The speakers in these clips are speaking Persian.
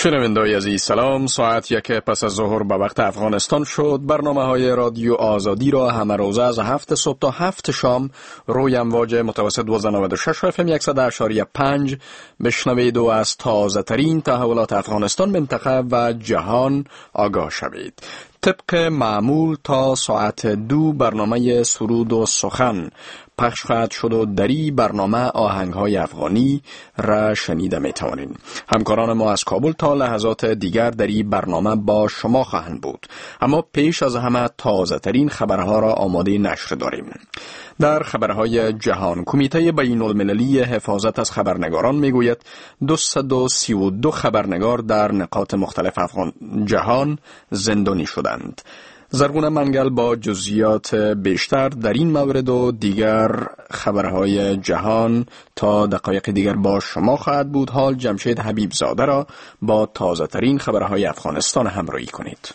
شنونده‌های عزیز سلام. ساعت 1 پس از ظهر به وقت افغانستان شد. برنامه‌های رادیو آزادی را همه روزه از 7 صبح تا 7 شام روی امواج متوسط 96 FM 100.5 بشنوید و از تازه ترین تحولات افغانستان، منطقه و جهان آگاه شوید. طبق معمول تا ساعت 2 برنامه سرود و سخن پخش خواهد شد و در این برنامه آهنگ‌های افغانی را شنیده می‌توانید. همکاران ما از کابل تا لحظات دیگر در این برنامه با شما خواهند بود. اما پیش از همه تازه ترین خبرها را آماده نشر داریم. در خبرهای جهان، کمیته بین‌المللی حفاظت از خبرنگاران میگوید 232 خبرنگار در نقاط مختلف جهان زندانی شدند. زرگونه منگل با جزئیات بیشتر در این مورد و دیگر خبرهای جهان تا دقایق دیگر با شما خواهد بود. حال جمشید حبیب زاده را با تازه ترین خبرهای افغانستان همراهی کنید.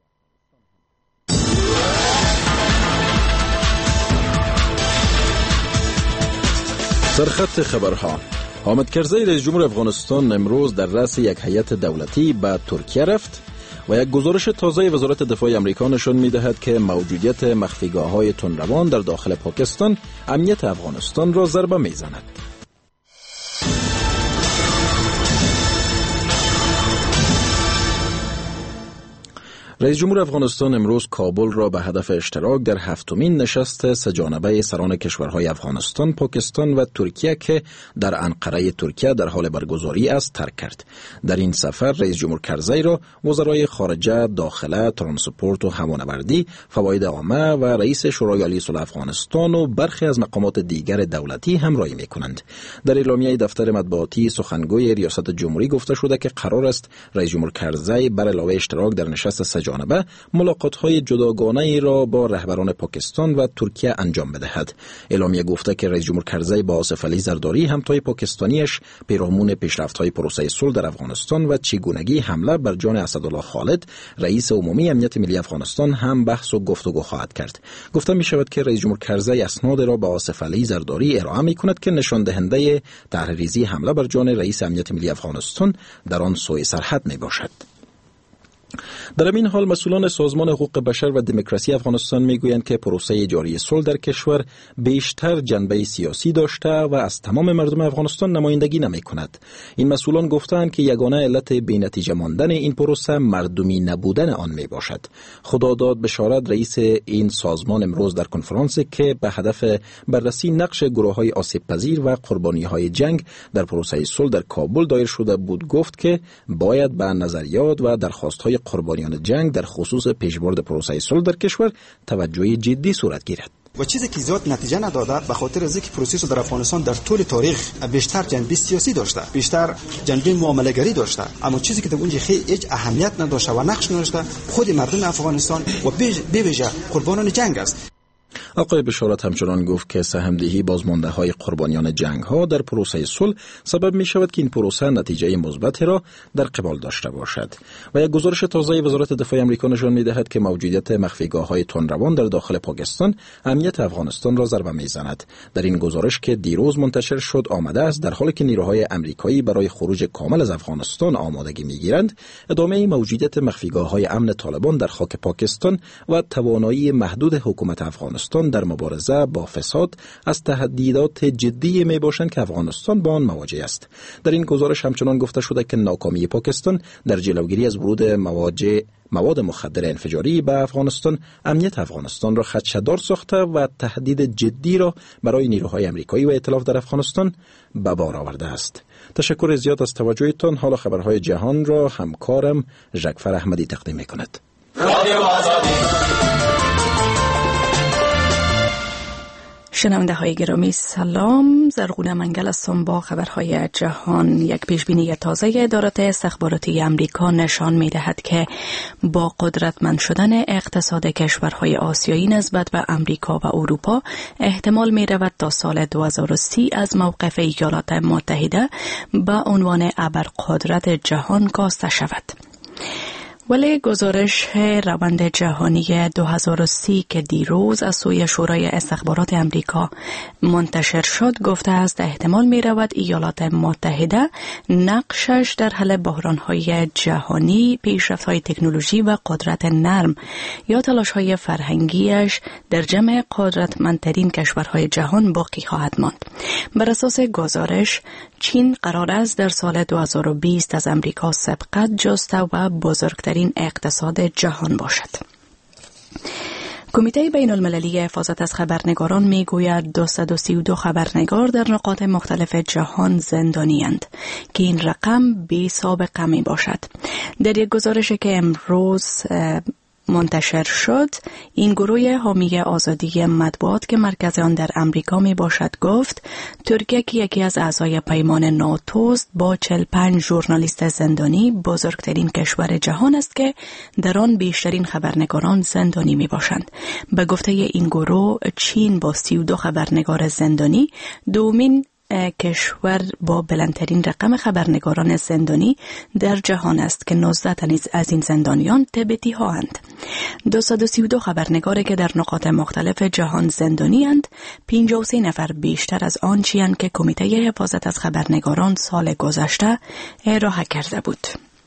سرخط خبرها. حامد کرزی رئیس جمهور افغانستان امروز در رأس یک هیئت دولتی به ترکیه رفت و یک گزارش تازه وزارت دفاع آمریکا نشان می‌دهد که موجودیت مخفیگاه‌های تندروان در داخل پاکستان امنیت افغانستان را ضربه می‌زند. رئیس جمهور افغانستان امروز کابل را به هدف اشتراک در 7مین نشست سه‌جانبه سران کشورهای افغانستان، پاکستان و ترکیه که در انقره ترکیه در حال برگزاری است ترک کرد. در این سفر رئیس جمهور کرزی را وزرای خارجه، داخله، ترانسپورت و هوانوردی، فواید عامه و رئیس شورای عالی صلح افغانستان و برخی از مقامات دیگر دولتی همراهی می‌کنند. در اعلامیه دفتر مطبوعاتی سخنگوی ریاست جمهوری گفته شده که قرار است رئیس جمهور کرزی بر علاوه اشتراک در نشست سه‌جانبه ملاقات‌های جداگانه‌ای را با رهبران پاکستان و ترکیه انجام بدهد. اعلامیه گفته که رئیس جمهور کرزی با آصف علی زرداری همتای پاکستانیش پیرامون پیشرفت‌های پروسه صلح در افغانستان و چگونگی حمله بر جان اسدالله خالد رئیس عمومی امنیت ملی افغانستان هم بحث و گفتگو خواهد کرد. گفته می شود که رئیس جمهور کرزی اسناد را با آصف علی زرداری ارائه می کند که نشان دهنده طرح‌ریزی حمله بر جان رئیس امنیت ملی افغانستان در آن سوی سرحد می باشد. در این حال مسئولان سازمان حقوق بشر و دموکراسی افغانستان میگویند که پروسه جاری صلح در کشور بیشتر جنبه سیاسی داشته و از تمام مردم افغانستان نمایندگی نمی‌کند. این مسئولان گفتند که یگانه علت بی‌نتیجه ماندن این پروسه مردمی نبودن آن میباشد. خداداد بشارت رئیس این سازمان امروز در کنفرانس که به هدف بررسی نقش گروه‌های آسیب‌پذیر و قربانی‌های جنگ در پروسه صلح در کابل دایر شده بود گفت که باید به نظریات و درخواست‌های قربانیان جنگ در خصوص پیشبرد پروسه صلح در کشور توجه جدی صورت گیرد. و چیزی که زیاد نتیجه نداده به خاطر از اینکه پروسه در افغانستان در طول تاریخ بیشتر جنبه سیاسی داشته، بیشتر جنبه معامله‌گری داشته، اما چیزی که در اونجا هیچ اهمیت نداشته و نقش نداشته خود مردم افغانستان و به ویژه قربانان جنگ است. آقای بشارت همچنان گفت که سهمدهی بازمانده‌های قربانیان جنگ‌ها در پروسه صلح سبب می‌شود که این پروسه نتیجه مثبتی را در قبال داشته باشد. و یک گزارش تازه وزارت دفاع آمریکا نشان می‌دهد که موجودیت مخفیگاه‌های تندروان در داخل پاکستان امنیت افغانستان را ضربه می‌زند. در این گزارش که دیروز منتشر شد آمده است در حالی که نیروهای آمریکایی برای خروج کامل از افغانستان آمادگی می‌گیرند، ادامه موجودیت مخفیگاه‌های امن طالبان در خاک پاکستان و توانایی محدود حکومت افغانستان در مبارزه با فساد از تهدیدات جدی می باشند که افغانستان با آن مواجه است. در این گزارش همچنان گفته شده که ناکامی پاکستان در جلوگیری از ورود مواد مخدر انفجاری به افغانستان امنیت افغانستان را خدشه‌دار ساخته و تهدید جدی را برای نیروهای آمریکایی و ائتلاف در افغانستان به بار آورده است. تشکر زیاد از توجهتان. حالا خبرهای جهان را همکارم ژکفر احمدی تقدیم می‌کند. شنونده های گرامی سلام، زرغونه منگل هستم با خبرهای جهان. یک پیشبینی تازه ادارات استخباراتی امریکا نشان می دهد که با قدرتمند شدن اقتصاد کشورهای آسیایی نسبت به امریکا و اروپا احتمال می رود تا سال 2030 از موقف ایالات متحده به عنوان ابرقدرت جهان کاسته شود. ولی گزارش روند جهانی 2030 که دیروز از سوی شورای استخبارات امریکا منتشر شد گفته است احتمال می رود ایالات متحده نقشش در حل بحران‌های جهانی، پیشرفت‌های تکنولوژی و قدرت نرم یا تلاش‌های فرهنگیش در جمع قدرتمندترین کشورهای جهان باقی خواهد ماند. بر اساس گزارش چین قرار است در سال 2020 از امریکا سبقت جسته و بزرگترین اقتصاد جهان باشد. کمیته بین المللی حفاظت از خبرنگاران می گوید 232 خبرنگار در نقاط مختلف جهان زندانی‌اند که این رقم بی سابقه می باشد. در یک گزارشی که امروز منتشر شد، این گروه حامی آزادی مطبوعات که مرکز آن در امریکا می باشد گفت ترکیه که یکی از اعضای پیمان ناتوست با 45 ژورنالیست زندانی بزرگترین کشور جهان است که در آن بیشترین خبرنگاران زندانی می باشند. به گفته این گروه چین با 32 خبرنگار زندانی دومین کشور با بلندترین رقم خبرنگاران زندانی در جهان است که 19 تن از این زندانیان تبتی هاند. 232 خبرنگاری که در نقاط مختلف جهان زندانی اند، 53 نفر بیشتر از آنچی‌اند که کمیته حفاظت از خبرنگاران سال گذشته ارائه کرده بود.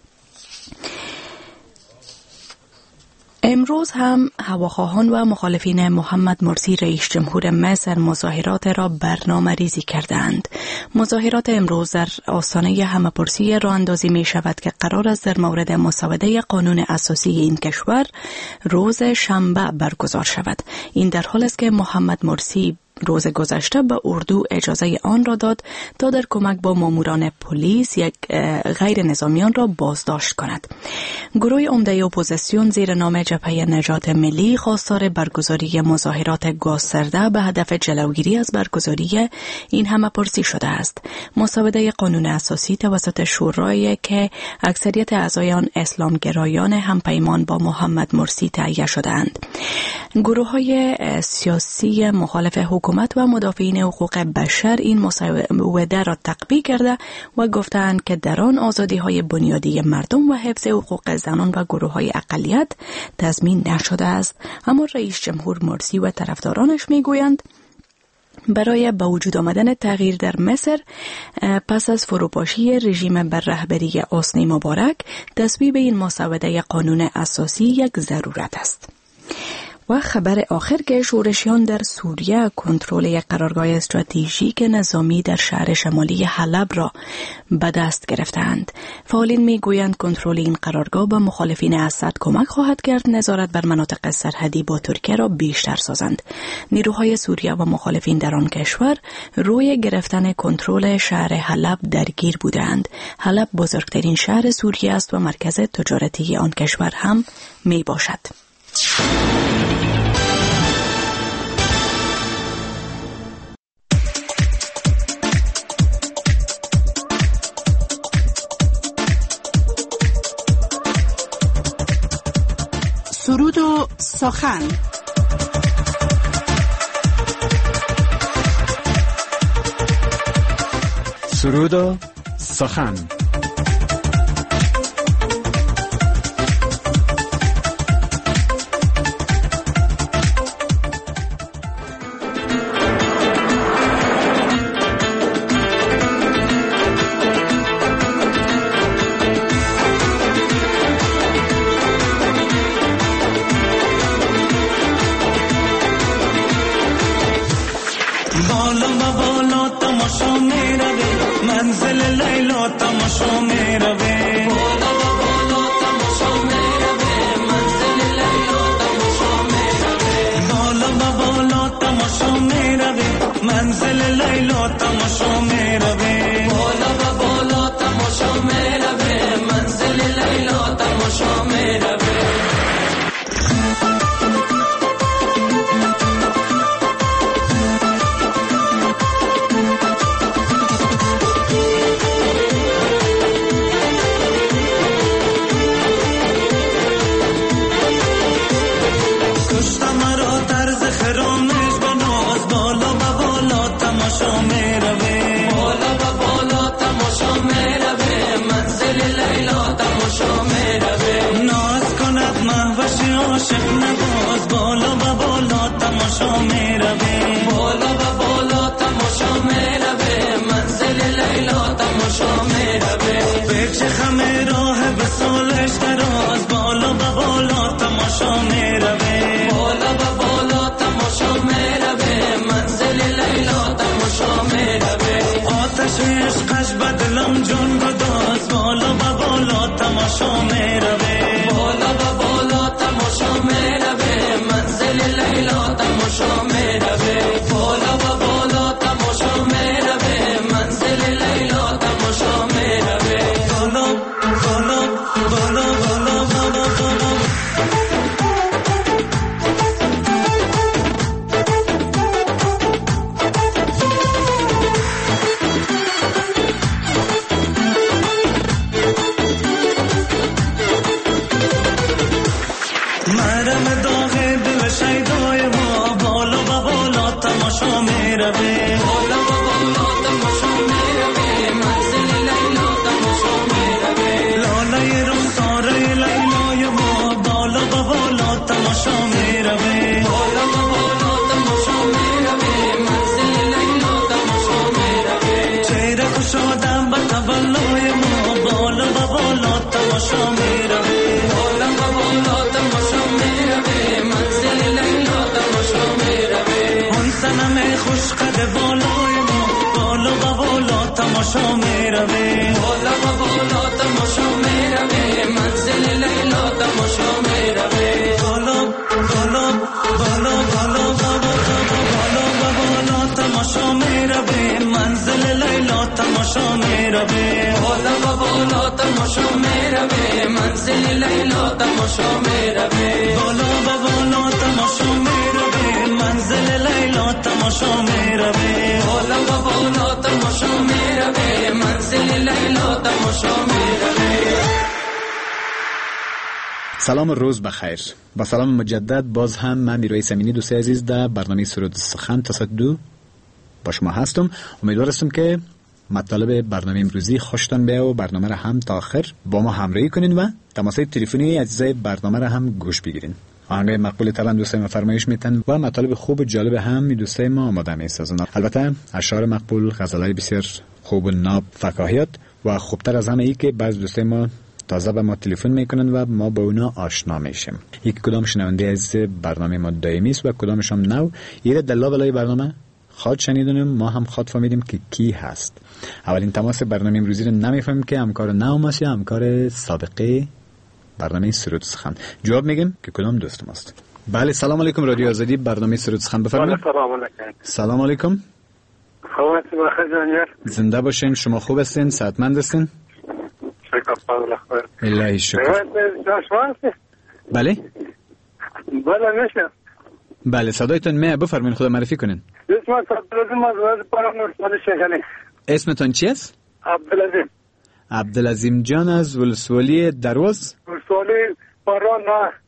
امروز هم هواخواهان و مخالفین محمد مرسی رئیس جمهور مصر مظاهرات را برنامه ریزی کردند. مظاهرات امروز در آستانه همه‌پرسی راه اندازی می شود که قرار است در مورد مسوده قانون اساسی این کشور روز شنبه برگزار شود. این در حالی است که محمد مرسی روز گذشته به اردو اجازه آن را داد تا در کمک با ماموران پلیس یک غیر نظامیان را بازداشت کند. گروه عمده اپوزیسیون زیر نام جبهه نجات ملی خواستار برگزاری مظاهرات گسترده به هدف جلوگیری از برگزاری این همه‌پرسی شده است. مسوده قانون اساسی توسط شورای که اکثریت اعضای آن اسلامگرایان همپیمان با محمد مرسی تهیه شده‌اند. گروه‌های سیاسی مخالف حکومت و مدافعین حقوق بشر این مسوده را تقویه کرده و گفتند که در آن آزادی‌های بنیادی مردم و حفظ حقوق زنان و گروه‌های اقلیت تضمین نشده است. اما رئیس جمهور مرسی و طرفدارانش می‌گویند برای به وجود آمدن تغییر در مصر پس از فروپاشی رژیم بر رهبری حسنی مبارک، تصویب این مسوده قانون اساسی یک ضرورت است. و خبر آخر که شورشیان در سوریه کنترل یک قرارگاه استراتژیک نظامی در شهر شمالی حلب را به دست گرفتند. فعالین میگویند کنترل این قرارگاه به مخالفین اسد کمک خواهد کرد نظارت بر مناطق سرحدی با ترکیه را بیشتر سازند. نیروهای سوریه و مخالفین در آن کشور روی گرفتن کنترل شهر حلب درگیر بودند. حلب بزرگترین شهر سوریه است و مرکز تجارتی آن کشور هم می باشد. سرود و سخن. سرود و سخن. No راه وصالش دراز، بالا و بالا تماشا میروه، بالا و بالا تماشا میروه، منزل لیلا تماشا میروه، آتش عشقش بدلم جون گداز، بالا و بالا تماشا میروه، بالا و بالا تماشا میروه، منزل لیلا تماشا میروه، بالا و بالا تماشا میروه، منزل لیلا تماشا میروه، بالا بالا بالا بالا بالا بالا. مرم داغ دل شیدای ما، بالا و بالا تماشا میروه، بالا و بالا تماشا میروه، منزل لیلا تماشا میروه، لاله رخساره لیلای ما، بالا و بالا تماشا میروه، بالا و بالا تماشا میروه، منزل لیلا تماشا میروه، چهره خوشادم به تولای ما، بالا و بالا تماشا میروه، بالا و بالا تماشا میروه، منزل لیلا تماشا میروه، اون صنم خوش قد بالای ما، بالا و بالا تماشا میروه، بالا و بالا تماشا میروه، منزل لیلا تماشا میروه، بالا بالا بالا بالا بالا بالا و بالا تماشا میروه، منزل لیلا تماشا میروه، بالا و بالا تماشا میروه، منزل لیلا تماشا میروه، بالا و بالا تماشا میروه، منزل لیلا تماشا میروه، بالا و بالا تماشا میروه، منزل لیلا تماشا میروه. سلام و روز بخیر. با سلام مجدد باز هم من میرای امینی دوست عزیز در برنامه سرود سخن تصدو با شما هستم. امیدوار هستم که مطالب برنامه امروزی خوشتان بیاد و برنامه را هم تا آخر با ما همراهی کنین و تماسهای تلفنی اجزای برنامه را هم گوش بگیرین. آهنگای مقبول طبعا دوستای ما فرمایش میتن و مطالب خوب و جالب هم دوستای ما آماده میسازن. البته اشعار مقبول، غزلای بسیار خوب و ناب، فکاهیات و خوبتر از همه ای که بعض دوستای ما تازه به ما تلفن میکنن و ما با اونا آشنا میشیم. یک کدام شنونده از برنامه ما دائمی است و کدامش هم نو. یه دلا بلای برنامه خود شنیدونیم، ما هم خود فهمیدیم که کی هست. اولین تماس برنامه امروزی رو نمیفهمیم که همکار نو ماست یا همکار سابقه برنامه سرود سخن. جواب میگیم که کدام دوست ماست. بله، سلام علیکم. رادیو آزادی، برنامه سرود سخن، بفرمایید. سلام علیکم. سلام علیکم. خوبه بخیر. زنده باشین. شما خوب هستین؟ صحتمند هستین؟ شکر خدا. الهی شکر. بله بله میشه. بله صدایتون میاد، بفرمایید خدا معرفی کنین. اسمم عبدالعظیم از پاران ولسوالی شیخانی. اسمتون چی است؟ عبدالعظیم. عبدالعظیم جان از ولسوالی درواز. ولسوالی پاران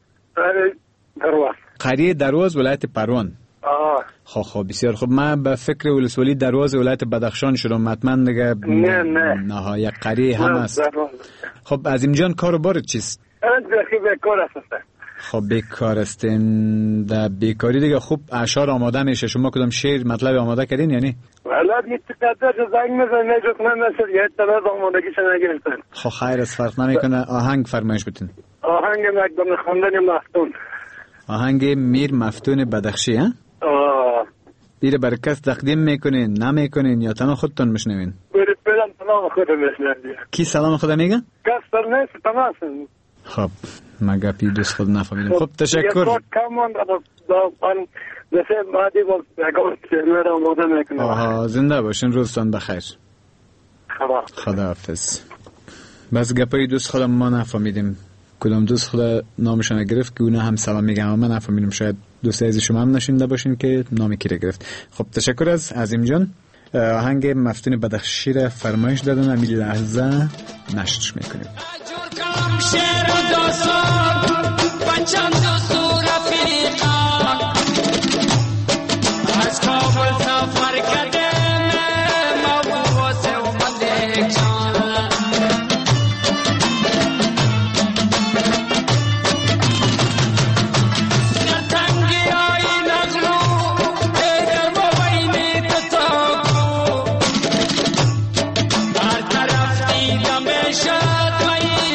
درواز. قریه درواز ولایت پروان. خب بسیار خوب. من به فکر ولسوالی درواز ولایت بدخشان شدم. حتما دیگه نه یک قریه هم است. خب عظیم جان کار و بارت چیست؟ بیکار هستم. خب بیکار هستین. در بیکاری دیگه خوب اشعار آماده میشه. شما کدام شعر مطلب آماده کردین یعنی؟ ولاد یه تقدر زنگ میزنه نجاتمن نشد یه طرف آمادگیش نگرفتن. خب خیر است، فرق نمیکنه. آهنگ فرمایش بتین. آهنگ مقدم خواندن مفتون. آهنگ میر مفتون بدخشی ها؟ بیره برای کس تقدیم میکنین نمیکنین یا تنها خودتون میشنوین؟ برید سلام خودم میشنوین. کی سلام خدا میگه؟ کس در نیست تماسن. خب مگه پی دوست خود نفهمیدم. خب تشکر. زنده باشین، روزتان بخیر. خدا حافظ. بس گپای دوست خودم ما نفهمیدیم. کدام دوست خدا نامشون گرفت که اونا هم سلام میگن اما من نفهمیدم. شاید دوست عزیز شما هم نشینده باشین که نامی کی را گرفت. خب تشکر از عظیم جان. آهنگ مفتون بدخشی را فرمایش دادن. همین لحظه نشرش میکنیم. شعر و داستان بچم دوست و رفیقان از کابل سفر کردم ما واسه اومده جان در تنگی های نغلو در بابین تتاکو هر طرف دیدم شد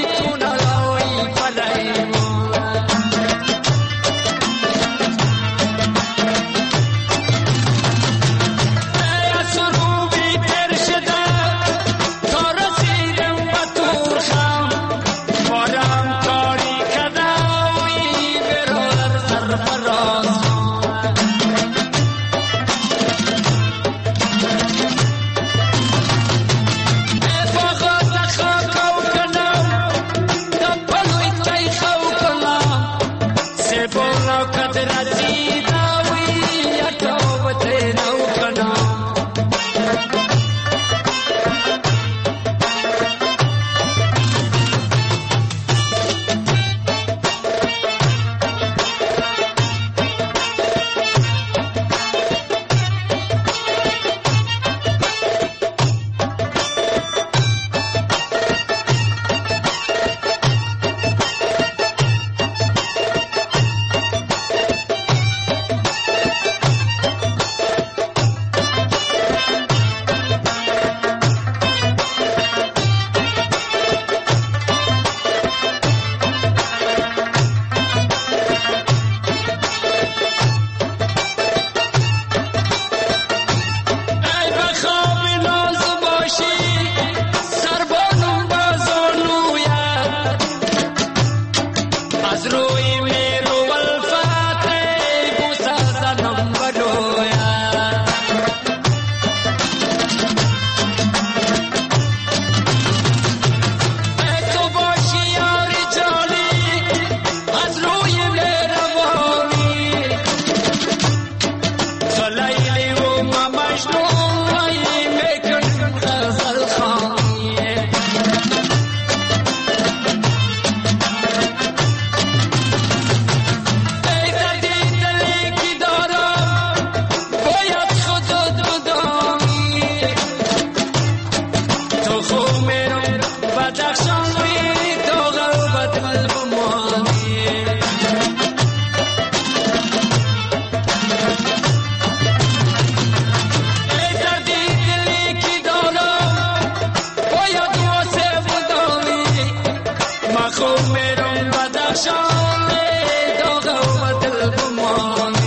خوب میرم بدخشان داغ و دل بمانی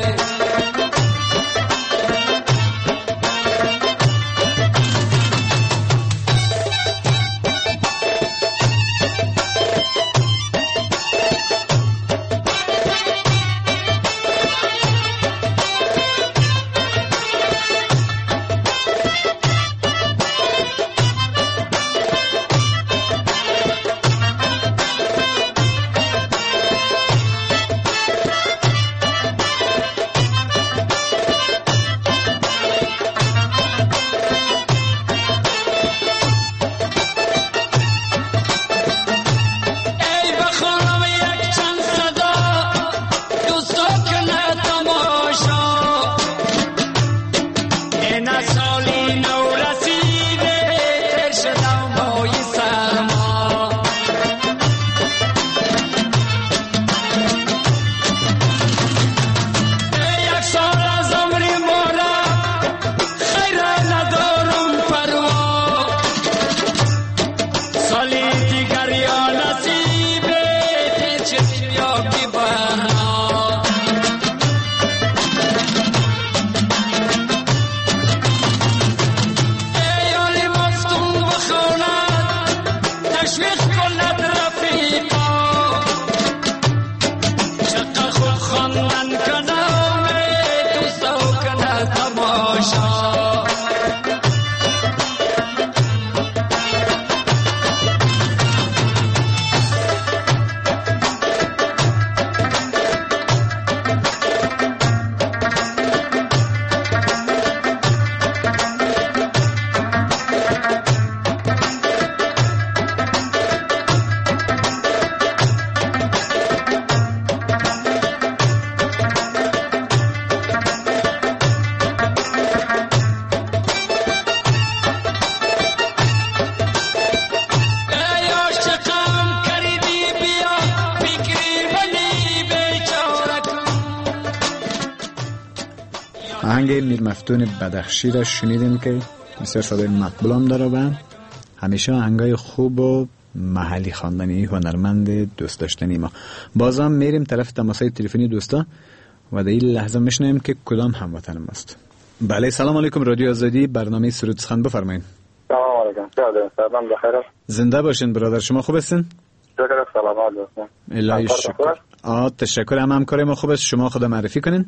آهنگ میر مفتون بدخشی را شنیدیم که بسیار صدای مقبول هم داره و همیشه آهنگای خوب و محلی خواندنی هنرمند دوست داشتنی ما. بازم میریم طرف تماسای تلفنی دوستا و در این لحظه میشنیم که کدام هموطن ماست. بله سلام علیکم، رادیو آزادی، برنامه سرود سخن بفرمایید. سلام علیکم. سلام بخیر. زنده باشین برادر، شما خوب هستین؟ شکر، سلامت هستم. الهی شکر. تشکر. همکار ما خوب است. شما خود معرفی کنین.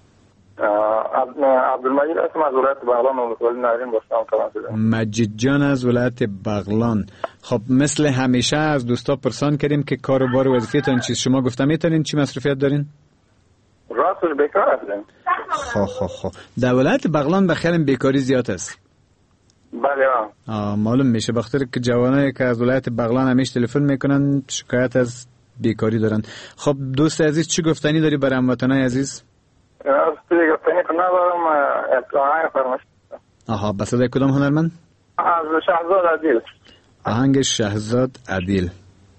عبدالمجید اسم از ولایت بغلان ولسوالی نارین باشم. مجید جان از ولایت بغلان. خب مثل همیشه از دوستا پرسان کردیم که کار و بار وظیفه‌تون چیست. شما گفتم میتونین چی مصروفیت دارین؟ راستش بیکار هستیم. خب در ولایت بغلان بخیرم بیکاری زیاد است. بله. معلوم میشه بخاطر که جوانایی که از ولایت بغلان همیشه تلفن میکنن شکایت از بیکاری دارن. خب دوست عزیز چی گفتنی داری برای هموطنای عزیز؟ گفتنی که ندارم، آهنگ فرمایش. بس صدای کدام هنرمند؟ از شهزاد عدیل. آهنگ شهزاد عدیل.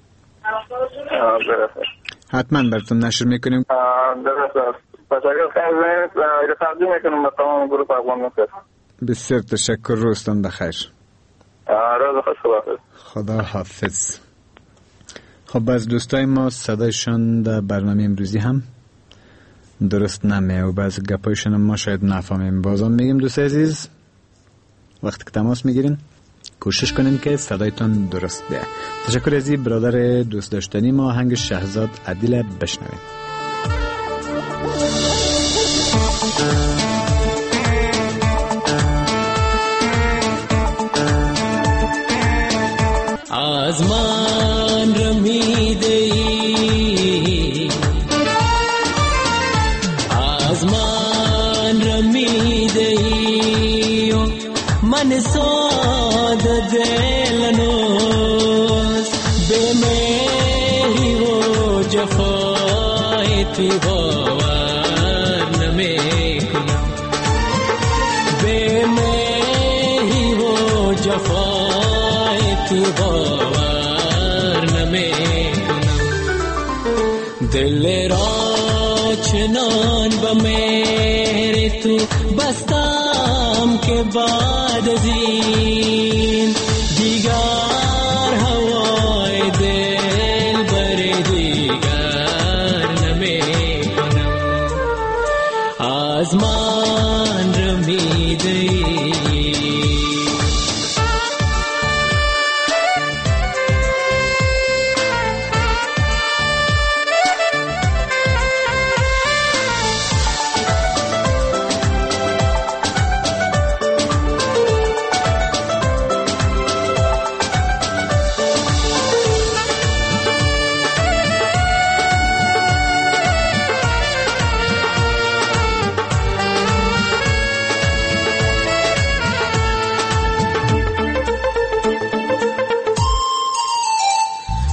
حتما براتون نشر میکنیم. درست. تشکر خیلی تقدیم میکنم به تمام گروه افغان. بسیار تشکر، روزتون بخیر. روز خوش، خدا حافظ. خب از دوستای ما صدایشان در برنامه امروزی هم درست نمیه و بعض گپایشان ما شاید نفهمیم. بازم میگیم دوست عزیز وقتی که تماس میگیرین کوشش کنین که صدایتان درست بیه. تشکر از این برادر دوست داشتنی ما. آهنگ شهزاد عدیل بشنویم. از من رمیده از من رمیده من ساده دلنوز به مهری و جفای تو باور نمیکنم به مهری و جفای تو باور نمیکنم دل را چنان با مهر تو بستم که بعد از این دیگر هوای دل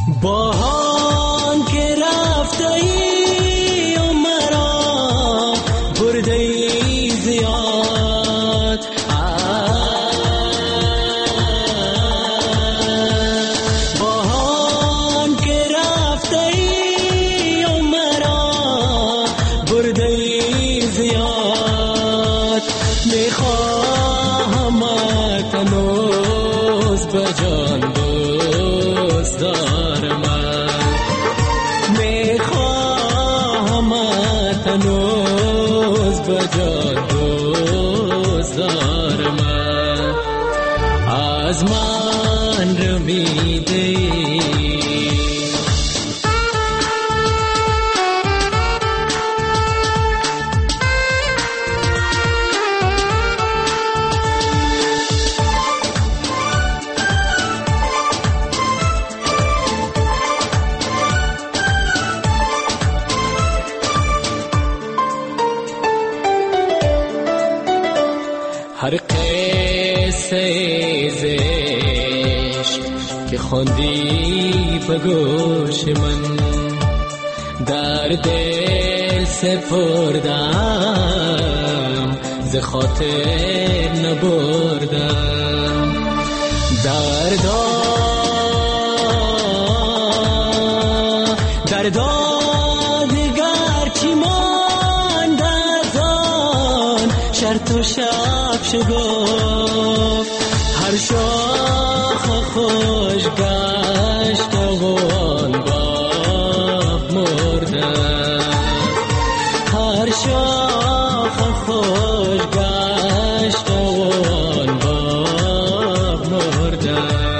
باهان که رفته ای و مرا برده ای زیاد، باهان که رفته ای و مرا برده ای زیاد، میخواهم تنوز بجان دوست دارم، میخواهم تنوز بجان دوست دارم، از من رمیده هر قصه زشت که خوندی به گوش من، در دل سپردم ز خاطر نبردم، دردا دیگر چی ماند از آن شرط و شب شگفت، هر شاخ خوش گشت و آن باغ مرده، هر شاخ خوش گشت و آن باغ مرده،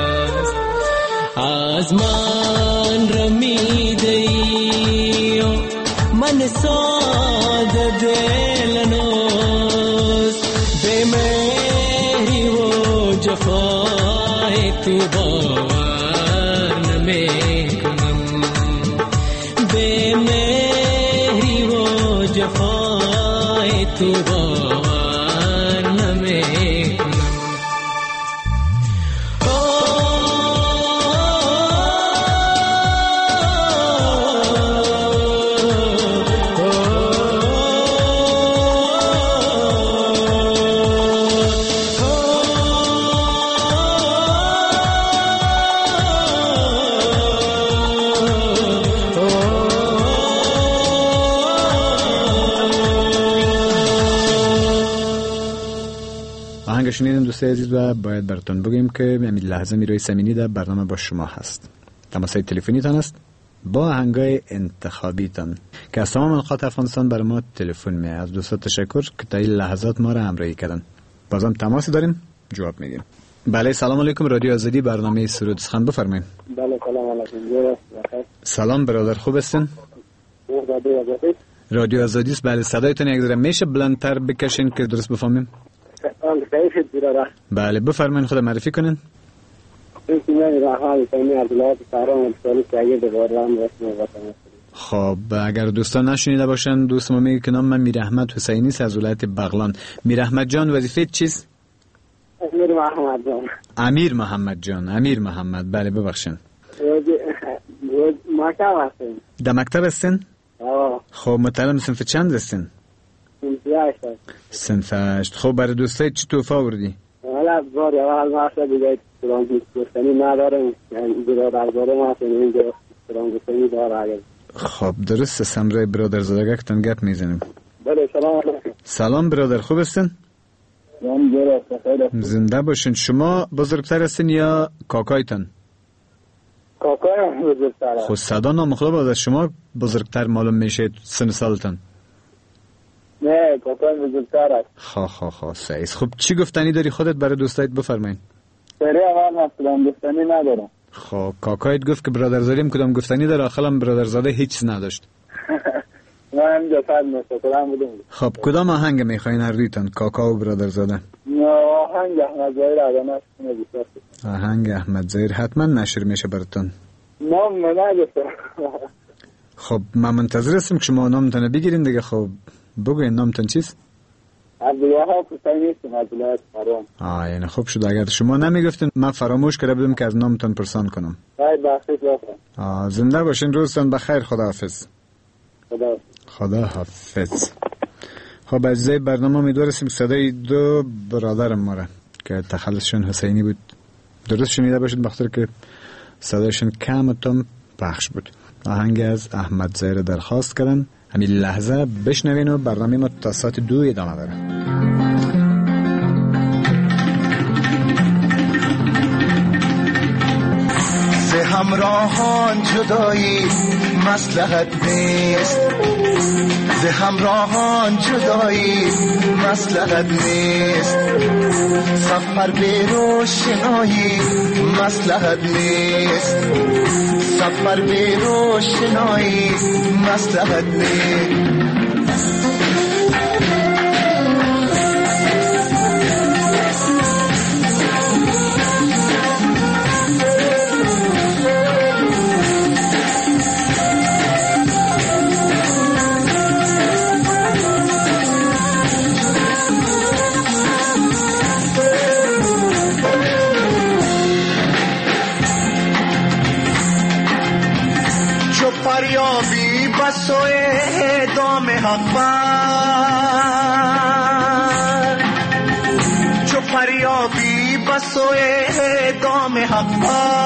از من رمیده ای من ساده دلنوز، به مهری و جفای تو باور نمیکنم، به مهری و جفای تو باور نمیکنم. آهنگ شنیدیم دوستای عزیز و باید براتون بگیم که همین لحظه میروی سمینی در برنامه با شما هست. تماسای تلفنیتان است با آهنگای انتخابیتان که از تمام نقاط افغانستان برای ما تلفن می. از دوستان تشکر که تا این لحظات ما را همراهی کردن. بازم تماس داریم، جواب میدیم. بله، سلام علیکم. رادیو آزادی، برنامه سرود سخن، بفرمایید. بله سلام علیکم. سلام برادر، خوب هستین؟ رادیو آزادی است. بله، صدایتون یک ذره میشه بلندتر بکشین که درست بفهمیم؟ بله بفرمایید، خود معرفی کنین. خب اگر دوستان نشنیده باشن، دوست ما میگه که نام من میر احمد حسینی است از ولایت بغلان. میر احمد جان وظیفه چیست؟ امیر محمد جان. امیر محمد جان. امیر محمد، بله ببخشید. مکتب هستین؟ در مکتب هستین؟ خب متعلم صنف چند هستین؟ صنف 8. خب برای دوستای چی تحفه آوردی؟ حالا باری اول ماشا دیگه سلام گفتنی ندارم، برادرزاده ما اینجا سلام گفتنی داره. خب درست است، همراه برادرزاده گفتن گپ میزنیم. بله سلام علیکم. سلام برادر، خوب هستین؟ زنده باشین. شما بزرگتر هستین یا کاکایتان؟ کاکایم بزرگتر. خب صدا نامخلوب از شما بزرگتر معلوم میشه سن سالتان. نه کاکایم بزرگتر است. خب صحیح. خب چی گفتنی داری خودت برای دوستایت؟ بفرمایید. سری اول من کدام گفتنی ندارم. خب کاکایت گفت که برادرزادیم کدام گفتنی داره، آخرام برادرزاده هیچ نداشت. من همینجا فرد مستقلم بودم. خب کدام آهنگ میخواین هر دویتان، کاکا و برادرزاده؟ آهنگ احمد ظاهر عدنش نبیسته. آهنگ احمد ظاهر حتما نشر میشه براتون. نام نگفتم. خب من منتظر هستم که شما نامتون بگیرین دیگه. خب بگوین نامتون چیست؟ عبدالوهاب حسینی است از ولایت فرام. یعنی خوب شد اگر شما نمیگفتین من فراموش کرده بودم که از نامتون پرسان کنم. باید بخشش باشم. زنده باشین، روزتان بخیر. خداحافظ. خداحافظ. خب اجزای برنامه امیدوارستیم صدای دو برادرم ما را که تخلصشون حسینی بود درست شنیده باشید، بخاطر که صدایشون کم و تم پخش بود. آهنگ از احمد زهیر درخواست کردن، همین لحظه بشنوین و برنامه ما تا ساعت 2 ادامه داره. ز همراهان جدایی مصلحت نیست، ز همراهان جدایی مصلحت نیست، سفر به روشنایی مصلحت نیست، سفر به روشنایی مصلحت نیست. فریابی بسوی دام حق بر، چو فریابی بسوی دام حق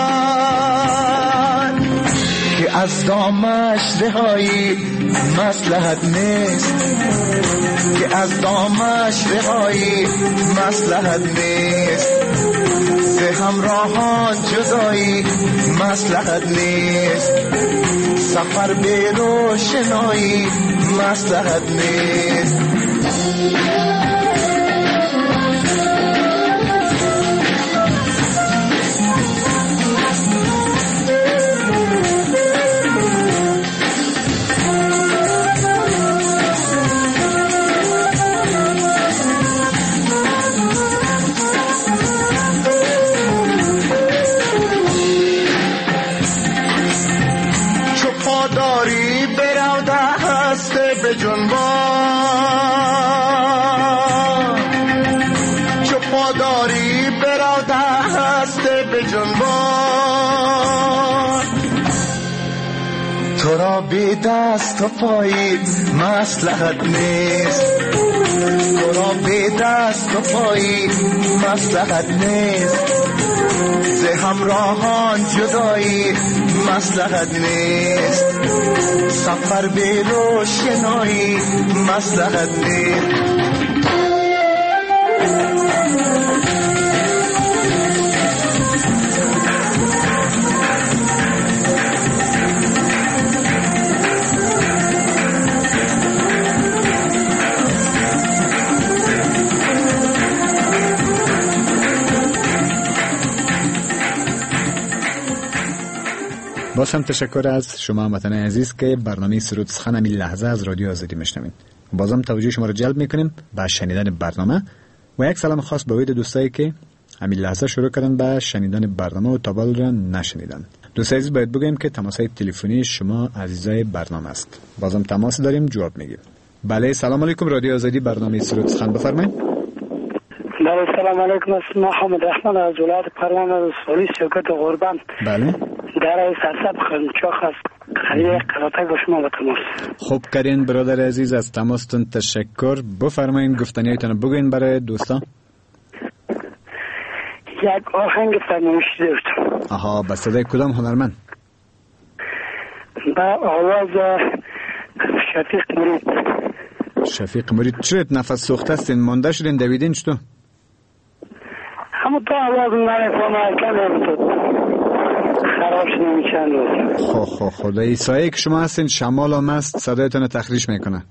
بر، که از دامش رهایی مصلحت نیست، که از دامش رهایی مصلحت نیست، ز همراهان جدایی مصلحت نیست، سفر به روشنایی مصلحت نیست. داری برو دست به جنبان، چو پاداری برو دست به جنبان، تو را بی دست و پایی مصلحت نیست، تو را بی دست و پایی مصلحت نیست، ز همراهان جدایی مصلحت نیست، سفر به روشنایی مصلحت نیست. بازم تشکر از شما هموطنان عزیز که برنامه سرود سخن همین لحظه از رادیو آزادی میشنوین. بازم توجه شما رو جلب میکنیم به شنیدن برنامه و یک سلام خاص به دوستایی که همین لحظه شروع کردن به شنیدن برنامه و تا به حال نشنیدن. دوستای عزیز باید بگیم که تماسهای تلفنی شما عزیزای برنامه است. بازم تماس داریم، جواب میگیم. بله، سلام علیکم، رادیو آزادی، برنامه سرود سخن بفرمایید. بله، سلام علیکم، اسم محمد رحمان از ولایت پروان از سوری شرکت قربان. بله، در سرسب خنچاخ است. خیلی قراتک با شما با تماس. خوب کردین برادر عزیز، از تماستون تشکر. بفرمایید گفتنیایتون بگوین برای دوستان. یک آهنگ فرمایشی داشت. آها، به صدای کدام هنرمند؟ با آواز شفیق مرید. شفیق مرید. چرا نفس سوخته هستین؟ مانده شدین دویدین چطور؟ همون تو آواز نمیفهمه کنم خراب شده میشن روز. خدایی سایه که شما هستین شمال هم است صدایتون تخریش میکنه.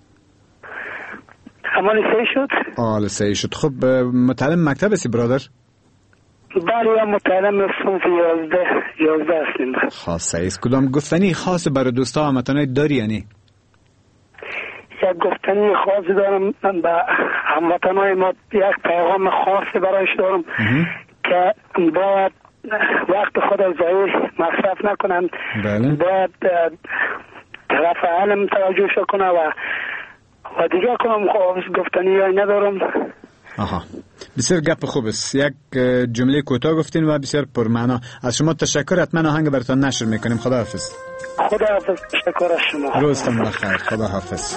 شمال سی شد؟ لسه شد. خب متعلم مکتب هستی برادر؟ بله، متعلم صنف 11 هستیم. خاصه ایست. کدام گفتنی خاص برای دوستا هموطنای داری یعنی؟ یک گفتنی خاصی دارم به هموطنای ما، یک پیغام خاصی برایش دارم که باید وقت خود از ضایع مصرف نکنند. بله. باید طرف علم توجه کنه و دیگه کنم گفتنی های ندارم. آها، بسیار گپ خوب است. یک جمله کوتاه گفتین و بسیار پرمعنا. از شما تشکر. حتما آهنگ براتون نشر میکنیم. خداحافظ. خداحافظ. تشکر از شما. روزتون بخیر. خداحافظ.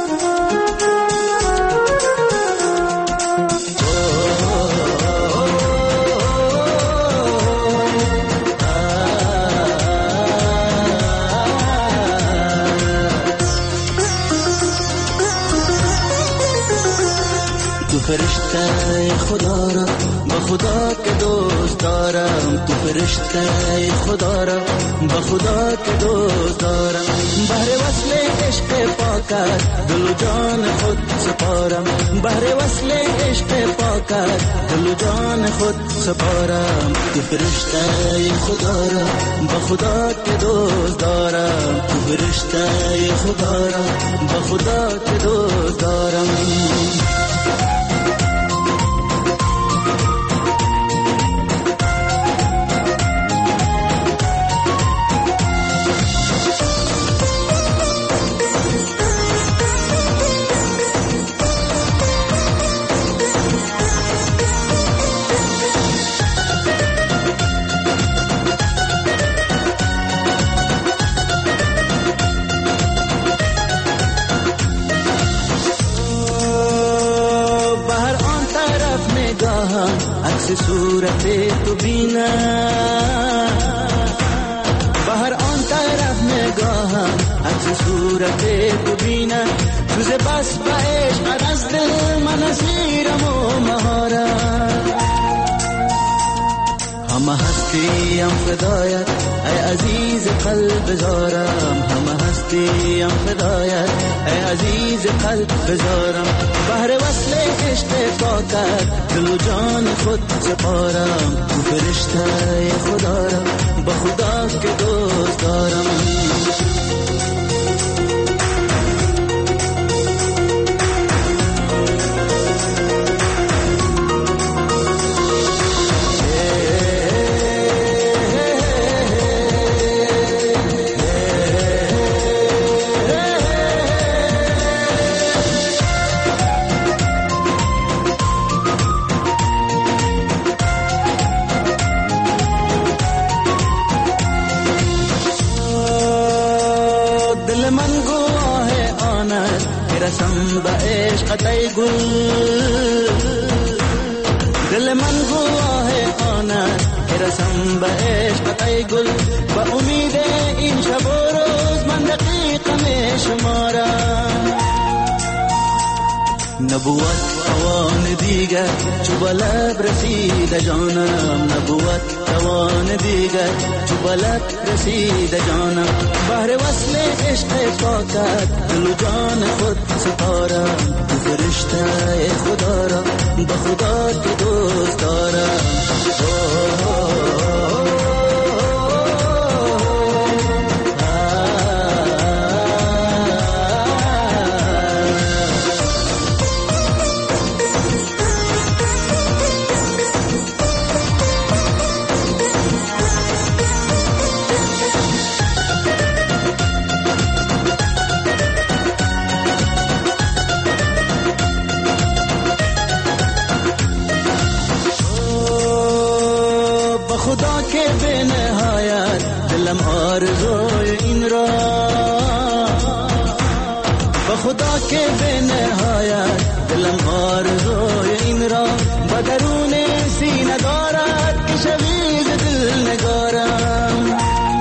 فرشته خدا را با خدا که دوست دارم، تو فرشته خدا را با خدا که دوست دارم، بهر وصل عشق پاکت دل و جان خود سپارم، بهر وصل عشق پاکت دل و جان خود سپارم، تو فرشته خدا را با خدا که دوست دارم، تو فرشته خدا را با خدا که دوست دارم. صورت تو بینا بهر آن طرف نگاهم، عکس صورت تو بینا روز بس با عشق از دل من اسیرم و مهارم، همه هستیم فدایت ای عزیز قلب زارم، همه هستیم فدایت ای عزیز قلب زارم، بهر وصل عشق پاکت دل و جان خود سپارم، تو فرشته خدا را با خدا که دوست دارم. ای گل دل من گواه آنت رسم به عشق ای گل، با امید این شب و روز من دقیقم شمارم، نبوت توان دیگر چو بلب رسید جانم، نبوت توان دیگر چو بلب رسید جانم، بهر وصل عشق پاکت دل و جان خود سپارم، تو فرشته خدا را با خدا که دوست دارم. آرزوی این را با خدا که به نهایت دلم آرزوی این را با درون سینه دارد که شویز دل نگارم،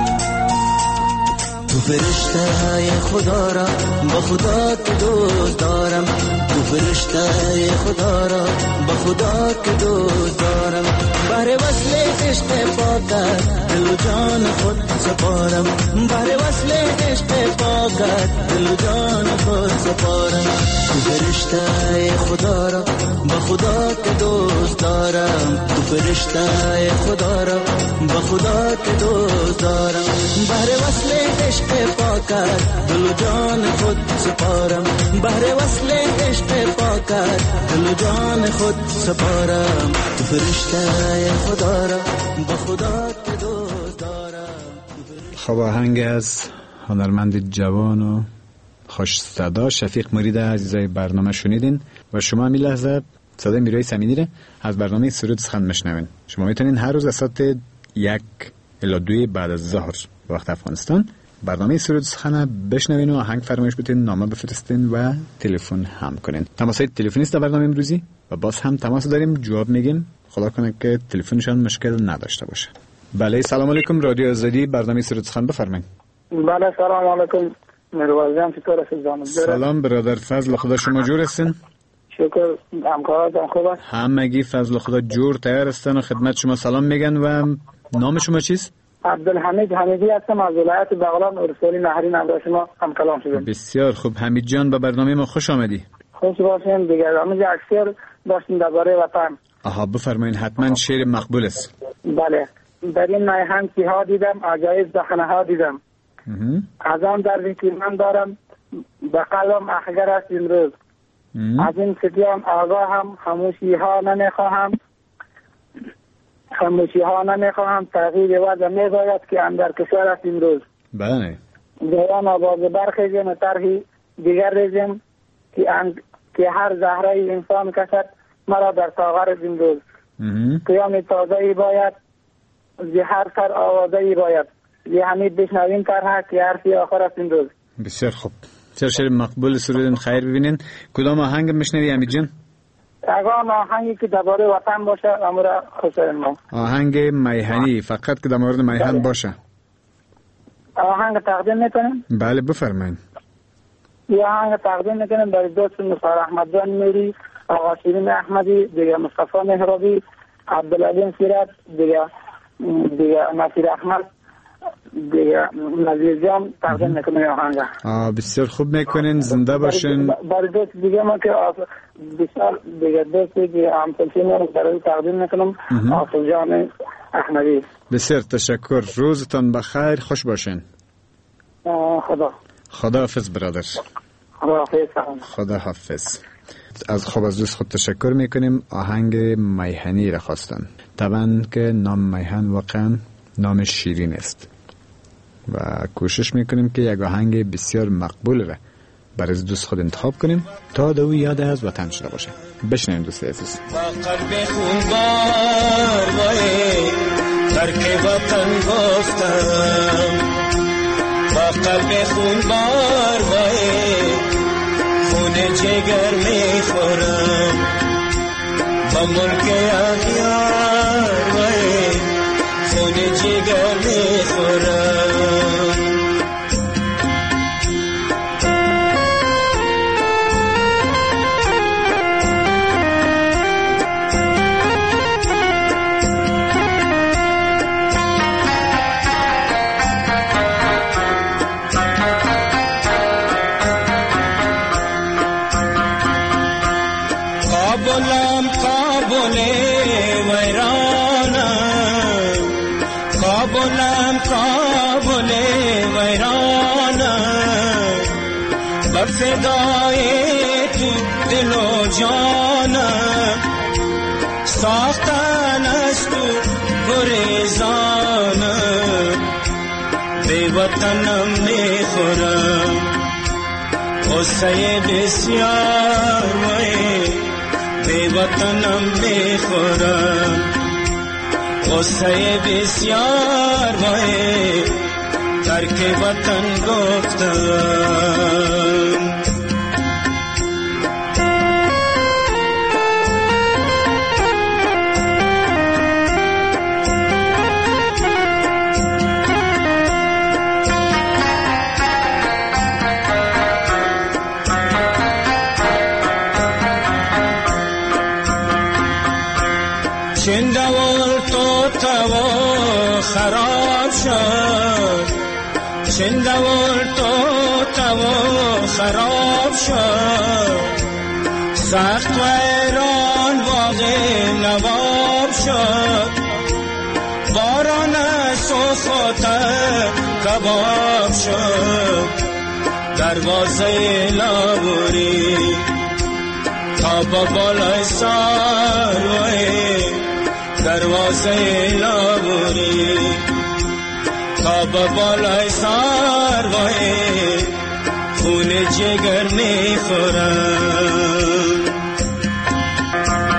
تو فرشته خدا را با خدا که دوست دارم، تو فرشته خدا را با خدا که دوست دارم، بهر وصل عشق پاکت دل و جان خود سپارم، بهر وصل عشق پاکت دل و جان خود سپارم، تو فرشته خدا را با خدا که دوست دارم، تو فرشته خدا را با خدا که دوست دارم، بهر وصل عشق پاکت دل و جان خود سپارم، بهر وصل عشق پاکت دل و جان خود سپارم، تو فرشته خدا را با خدا که دوست دارم. خب آهنگ از هنرمند جوان و خوش صدا شفیق مرید عزیزای برنامه شنیدین و شما می لحظه صدای میرای سمینی را از برنامه سرود سخن میشنوین. شما میتونین هر روز از ساعت 1 الی 2 بعد از ظهر وقت افغانستان برنامه سرود سخن بشنوین و آهنگ فرمایش بدین، نامه بفرستین و تلفن هم کنین. تماسای تلفنی است برنامه امروزی و باز هم تماس داریم، جواب میگیم. خدا کنه که تلفنشان مشکل نداشته باشه. بله، سلام علیکم، رادیو آزادی، برنامه سرود سخن بفرمایید. بله سلام علیکم، مروزم چطور هستید جانم؟ سلام برادر فضل، خدا شما جور هستین؟ شکر، همکاراتم خوب است؟ همگی فضل خدا جور تیار هستن و خدمت شما سلام میگن. و نام شما چیست؟ عبدالحمید حمیدی هستم از ولایت بغلان ارسالی نهری. نمره شما هم کلام شدیم. بسیار خوب. حمید جان به برنامه ما خوش آمدی. خوش باشین. دیگر همه اکثر داشتیم درباره وطن. آها بفرمایید، حتما شعر مقبول است. بله، در این میهن ها دیدم، عجایب دخنه ها دیدم. از آن دردی که من دارم به قلم اخگر است امروز. از این ستیان آگاه هم، خاموشی ها نمیخواهم تغییر وضع میباید که اندر کشور است امروز. بله، جوان آواز برخیزیم و طرحی دیگر ریزیم که هر زهره انسان کشد مرا در ساغر امروز. قیام تازه‌ای باید، زی هر سر آوازه‌ای باید، زی همید بشنویم طرح که حرفی آخر است امروز. بسیار خوب. شعر مقبول سرودن خیر ببینین. کدام آهنگ میشنوی حمید جان؟ اگر آهنگی که درباره وطن باشه امر خوشایند ما. آهنگ میهنی، فقط که در مورد میهن باشه. آهنگ تقدیم میکنیم؟ بله بفرمایید. یه آهنگ تقدیم میکنیم برای دوست مصطفی احمد جان میری، آقا شیرین احمدی، دیگه مصطفی مهرابی، عبدالعظیم سیرت، دیگه نصیر احمد، دیگه نظیر جان تقدیم میکنیم آهنگ. بسیار خوب میکنین، زنده باشین. برای دوست دیگه ما که بسیار دیگه دوستی که همسلسی ما برای تقدیم میکنم، آصف جان احمدی. بسیار تشکر، روزتان بخیر، خوش باشین. خدا حافظ برادر. خدا حافظ. از خوب از دوست خود تشکر میکنیم. آهنگ میهنی را خواستن. طبعا که نام میهن واقعا نام شیرین است و کوشش میکنیم که یک آهنگ بسیار مقبول را برای دوست خود انتخاب کنیم تا دو یاد از وطن شده باشه. بشنویم دوست عزیز. با قلب خونبار وای ترک وطن گفتم، با قلب خونبار وای خون جگر میخورم، با ملک اغیار وای خون جگر میخورم. فدای تو دل و جانم، ساختن از تو گریزانم، به وطنم میخورم غصه بسیار وای، به وطنم میخورم غصه بسیار وای، ترک وطن گفتم. چندول تو خراب شد، چندول تو خراب شد، سخت و ایران واقع نواب شد، باران سوخت کباب شد، دروازه لاغوری تا با بالای ساروی، دروازه لاغوری تا با بالای ساروی خون جگر میخورم.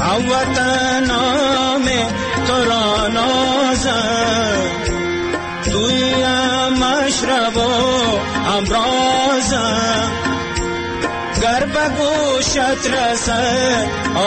وطنام تو را نازم توی مشرب و امرازم گر به گوشت رسد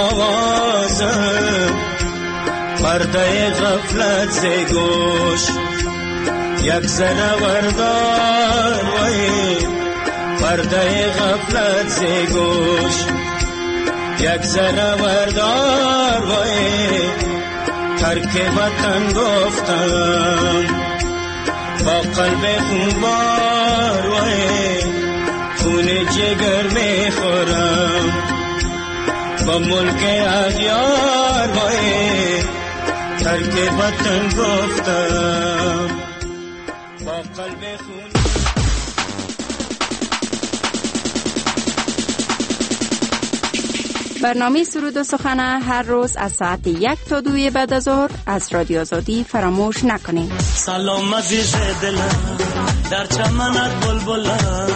آوازم پرده غفلت ز گوش یک زنه وردار وی پرده غفلت ز گوش یک زنه وردار وی ترک وطن گفتم با قلب خونبار وی خون جگر میخورم با ملک اغیار وی ترک وطن گفتم با قلب خون. برنامه سرود و سخن هر روز از ساعت 1 تا 2 بعد از ظهر از رادیو آزادی فراموش نکنید. سلام عزیز دلم در چمنت بلبلم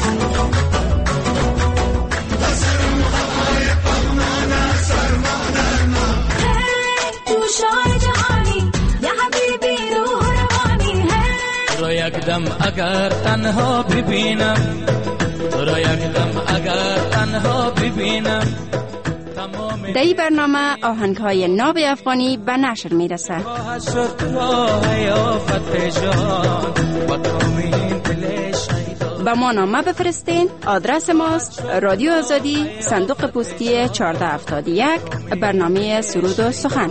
تو شای جهانی یا حبیبی روح روانی رو یک دم اگر تنها ببینم رو یک دم اگر تنها ببینم. در این برنامه آهنگ‌های ناب افغانی به نشر میرسه. با ما نامه بفرستین. آدرس ماست رادیو آزادی، صندوق پستی 1471، برنامه سرود و سخن.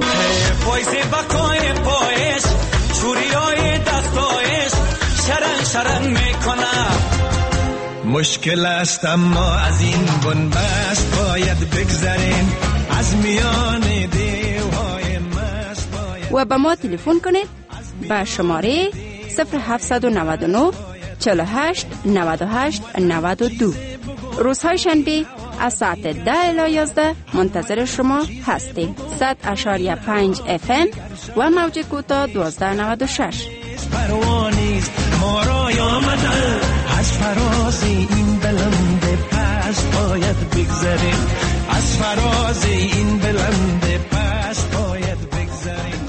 مشکل است اما از این بنبست باید بگذریم از میان دیوهای مست باید. و به ما تلفن کنید به شماره 0799 48 98 92. روزهای شنبه از ساعت 10 الی 11 منتظر شما هستیم. 100.5 FM و موج کوتاه 1296. پروانیست ما را آمده از فراز این بلند پست باید بگذریم از فراز این بلند پست باید بگذریم.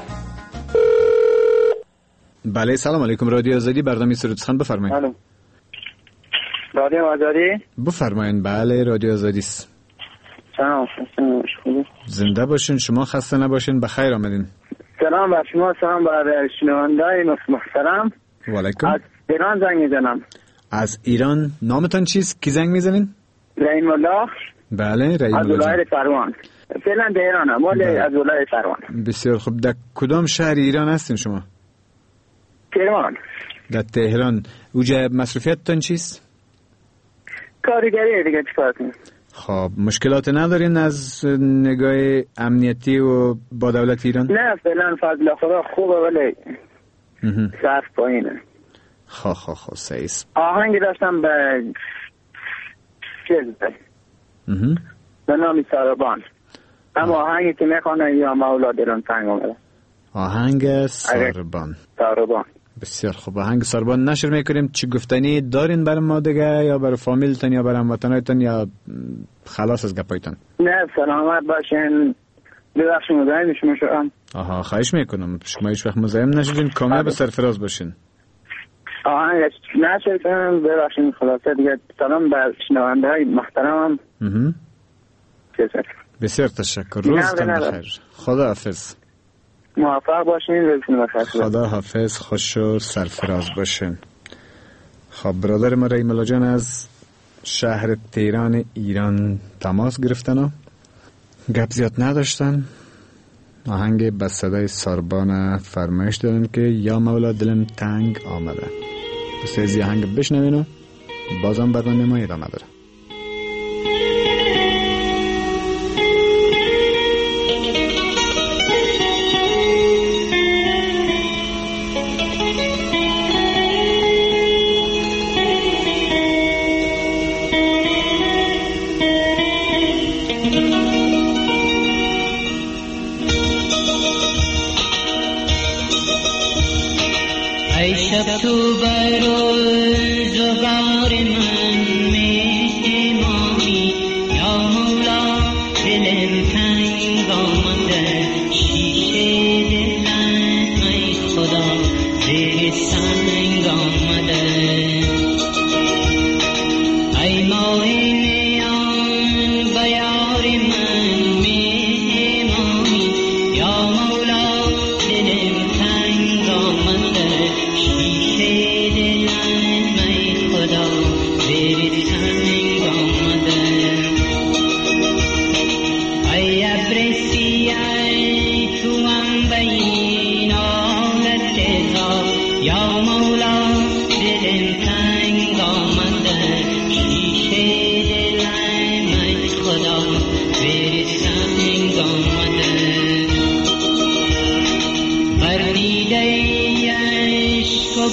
بله سلام علیکم. رادیو آزادی، برنامه سرود سخن بفرمایید. سلام رادیو آزادی بفرمایید. بله رادیو آزادی است. سلام زنده باشین. شما خسته نباشین. بخیر آمدین. سلام بر شما، سلام بر شنونده‌های محترم. و علیکم. از ایران زنگ میزنم. از ایران. نامتان چیست؟ کی زنگ میزنین؟ رحیم الله. بله رحیم الله. از ولایت فروان. فعلا در ایرانم ولی از ولایت فروان. بسیار خوب. در کدام شهر ایران هستین شما؟ تهران. در تهران. اوجا مصروفیتتان چیست؟ کارگری دیگه چیکار کنیم؟ خب مشکلات ندارین از نگاه امنیتی و با دولت ایران؟ نه فعلا فضل خدا خوبه ولی صرف پایینه. خب صحیح. آهنگی داشتم به چیز به نام ساربان. اما آهنگی که میخوانه یا مولا دلم تنگ آمده. آهنگ ساربان. بسیار خوب. آهنگ ساربان نشر میکنیم. چی گفتنی دارین برای ما دیگه یا برای فامیلتان یا برای هموطنایتان یا خلاص از گپایتان؟ نه سلامت باشین. ببخشید مزاحم شما شدم. آها خواهش میکنم. شما هیچ وقت مزاحم نشدین. کامیاب سرفراز باشین. آهنگ نشر کنم. ببخشید خلاصه دیگه. سلام بر شنونده‌های محترمم. بسیار تشکر. روزتان بخیر. خدا حافظ. موفق باشین. خدا حافظ. خوش و سرفراز باشین. خب برادر ما رحیم الله جان از شهر تهران ایران تماس گرفتن. گپ زیاد نداشتن. آهنگ به صدای ساربان فرمایش دادن که یا مولا دلم تنگ آمده. بسیار از آهنگ بشنوین و بازم برنامه ما ادامه داره. شب تو بروز و بار من مهمانی یا مولا دلم تنگ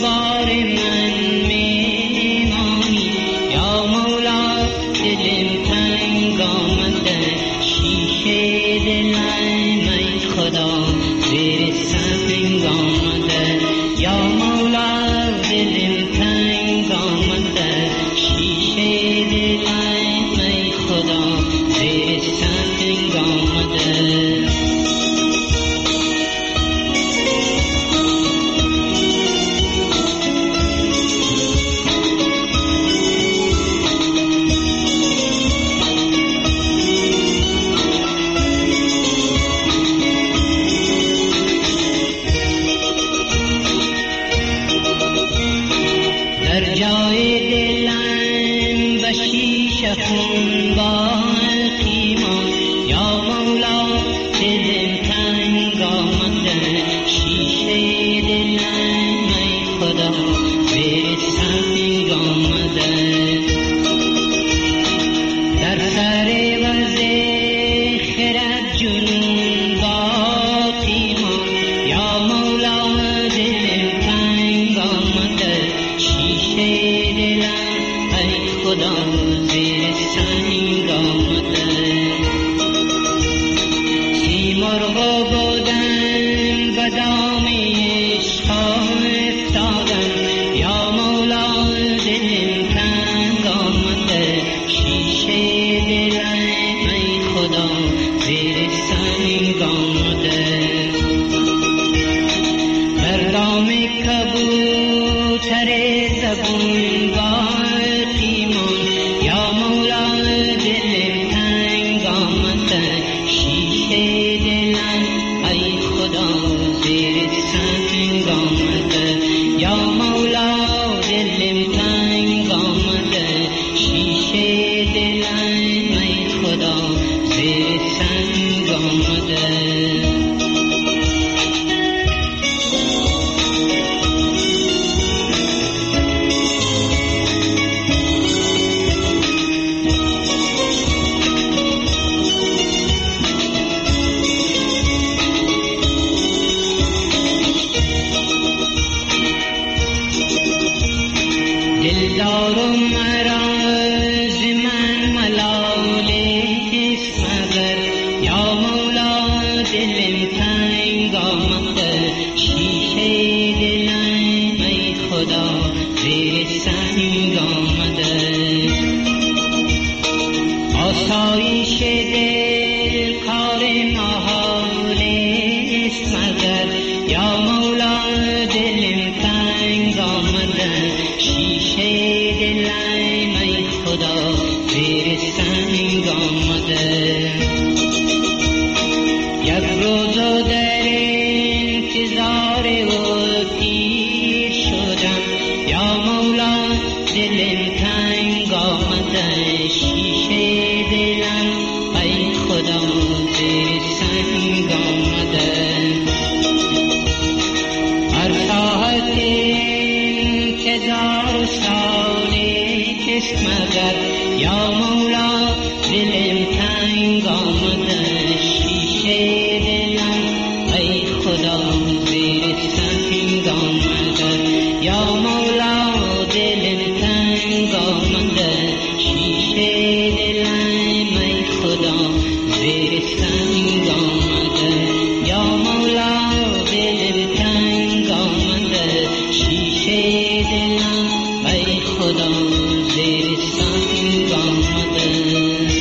بار من میمانی یا مولا دلم تنگ آمده شیشه دلم ای خدا زیر سنگ آمده یا مولا دلم تنگ آمده شیشه دلم ای خدا زیر سنگ آمده در جای دلم به شیشه خون باقی ماند یا مولا دلم تنگ آمده شیشه دلم ای خدا زیر سنگ آمده در سر وز خرد جنون باقی ماند یا مولا دلم تنگ آمده شیشه دلم ای خدا زیر سنگ آمده سیمرغ بودن به دام عشق افتادم یا مولا دلم تنگ آمده شیشه دلم ای خدا زیر سنگ آمده بر دام کبوتر زبون باقی ماند یا مولا دلم تنگ آمده شیشه دلم ای خدا زیر سنگ آمده یا مولا دلم تنگ آمده شیشه دلم ای خدا زیر سنگ آمده دلدارم مراز من ملال است مگر یا مولا دلم تنگ آمده شیشه دلم ای خدا زیر سنگ آمده آسایش دل کار محال است مگر یا مولا دلم تنگ آمده شیشه دلم ای خدا زیر سنگ آمده یک روز در انتظار و پیر شدم یا مولا دلم تنگ آمده شیشه دلم ای خدا زیر سنگ آمده هر ساعت انتظار سالی است مگر یا مولا دلم تنگ آمده شیشه دلم ای خدا زیر سنگ آمده یا مولا دلم تنگ آمده شیشه دلم ای خدا زیر سنگ آمده یا مولا دلم تنگ آمده شیشه دلم ای خدا زیر سنگ آمده.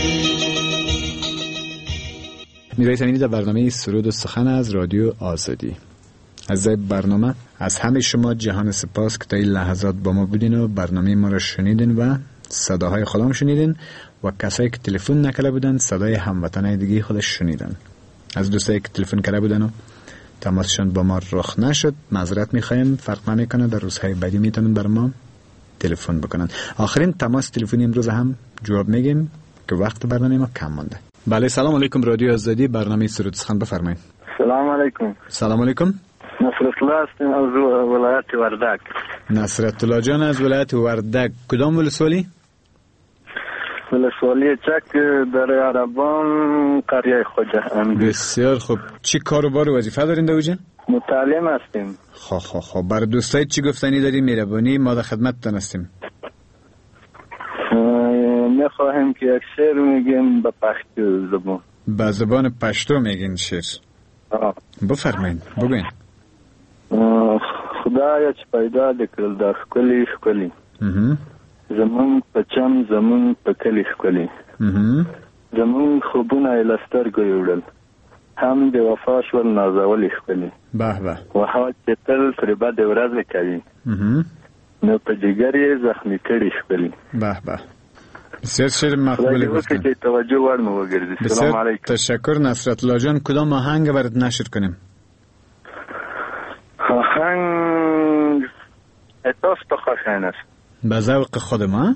میرای سمینی در برنامه سرود و سخن از رادیو آزادی. از برنامه از همه شما جهان سپاس که تا این لحظات با ما بودین و برنامه ما را شنیدین و صداهای خودم شنیدین و کسایی که تلفن نکرده بودن صدای هموطنای دیگه خودش شنیدن. از دوستایی که تلفن کرده بودن و تماسشون با ما رخ نشد معذرت میخوایم، فرق نمیکنه، در روزهای بعدی میتونن بر ما تلفن بکنن. آخرین تماس تلفنی امروز هم جواب میگیم که وقت برنامه ما کم مونده. بله سلام علیکم، رادیو آزادی، برنامه سرود سخن بفرمایید. سلام علیکم. سلام علیکم. نصرت الله هستم از ولایت وردک. نصرت الله جان از ولایت وردک، کدام ولسوالی؟ ولسوالی چک در عربان قریه خوجه. بسیار خوب. چی کاروبار و وظیفه دارین در اوجه؟ متعلم هستیم. خب برای دوستای چی گفتنی داری؟ مهربانی، ما در خدمتتان هستیم. میخواهیم که یک شعر میگیم به پشتو زبان. به زبان پشتو میگین شعر؟ بفرمایید، بگوین. خدایا چې پیدا دکړل دا ښکلي ښکلي زمون په چم زمون په کلي ښکلي زمون خوبونه یې له سترګو یوړل هم د وفا شول نازولي ښکلي به به وها چې تل ترې بدې ورځې کوي نو په جګر یې زخمي کړي ښکلي. به به بسیار شعر مقبولی گفتن. خدای توجه ورمو وگردی. سلام علیکم. تشکر نصرت الله جان. کدام آهنگ برات نشر کنیم؟ آهنگ اتاس تو خوشین است. به ذوق خود ما؟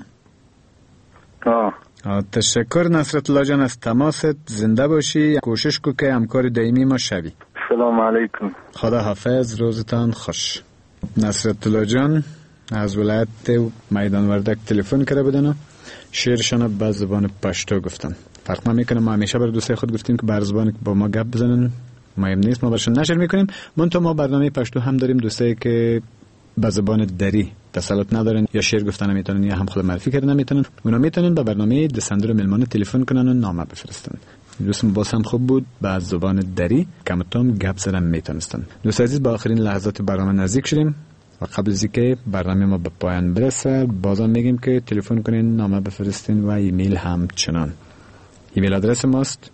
تشکر نصرت الله جان از تماست. زنده باشی، کوشش کو که همکار دائمی ما شوی. سلام علیکم. خدا حافظ، روزتان خوش. نصرت الله جان از ولایت میدان وردک تلفن کرده بودن، شعرشان به زبان پشتو گفتن. فرق نمیکنه، ما همیشه بر دوستای خود گفتیم که بر زبان با ما گپ بزنن، مهم نیست، ما برشون نشر میکنیم. منتها ما برنامه پشتو هم داریم، دوستایی که به زبان دری تسلط ندارن یا شعر گفتن نمیتونن یا هم خود معرفی کردن نمیتونن، اونا میتونن به برنامه دسندر ملمانه تلفن کنن و نامه بفرستن. دوستم باز هم خوب بود به زبان دری کمتام گپ زدن میتونستن. دوست عزیز، با آخرین لحظات برنامه نزدیک شدیم و قبل از اینکه برنامه ما به پایان برسه بازم میگیم که تلفن کنین، نامه بفرستین و ایمیل هم چنان. ایمیل آدرس ماست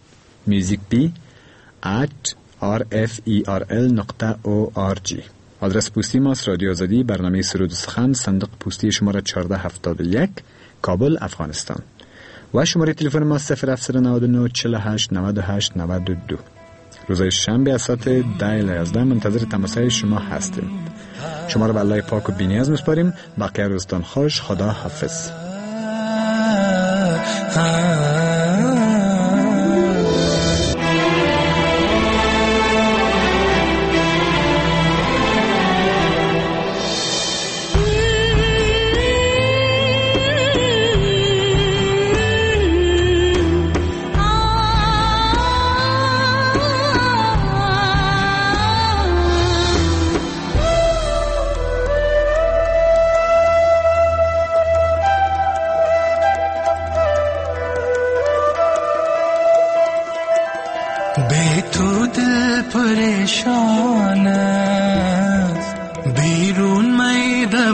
musicb@rferl.org. آدرس پستی ماست رادیو آزادی، برنامه سرود و سخن، صندوق پستی شماره 1471 کابل، افغانستان. و شماره تلفن ما 0799 48 98 92. روزهای شنبه از ساعت 10 منتظر تماسهای شما هستیم. شما رو به الله پاک و بی‌نیاز میسپاریم. بقیه روزتان خوش. خدا حافظ. پریشان است بیرون میده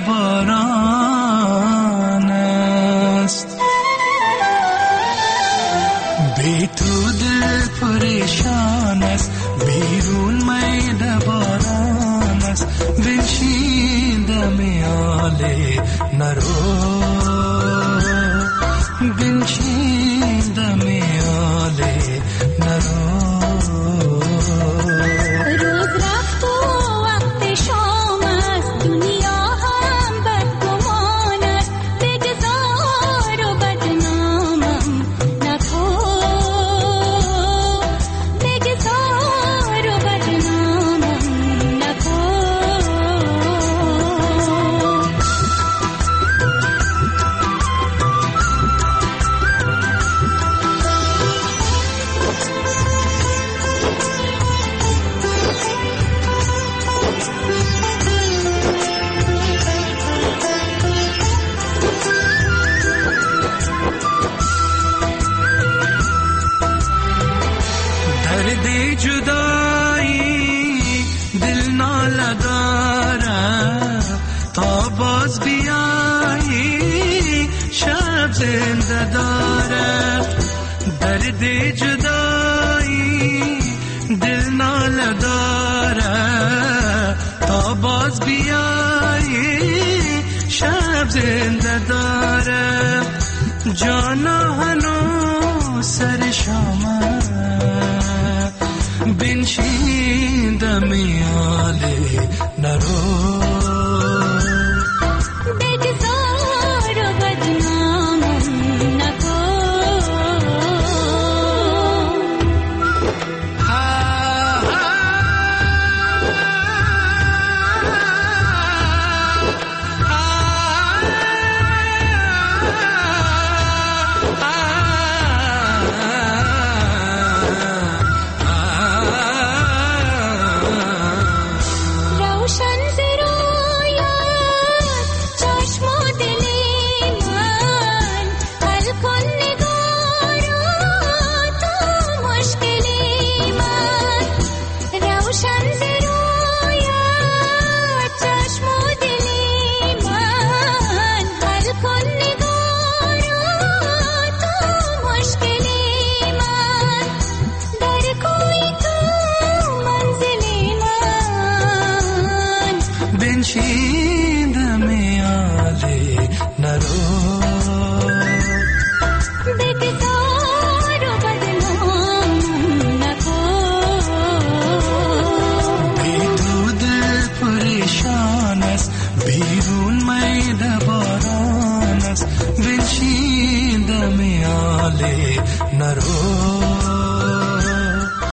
باران است بی تو دل پریشان است بیرون میده باران است بنشین دم آله نرو بنشین دم آله نرو درد جدایی دل ناله داره تا باز بیایی شب زنده داره جانا هنو سر شامه بنشین دمی آله نرو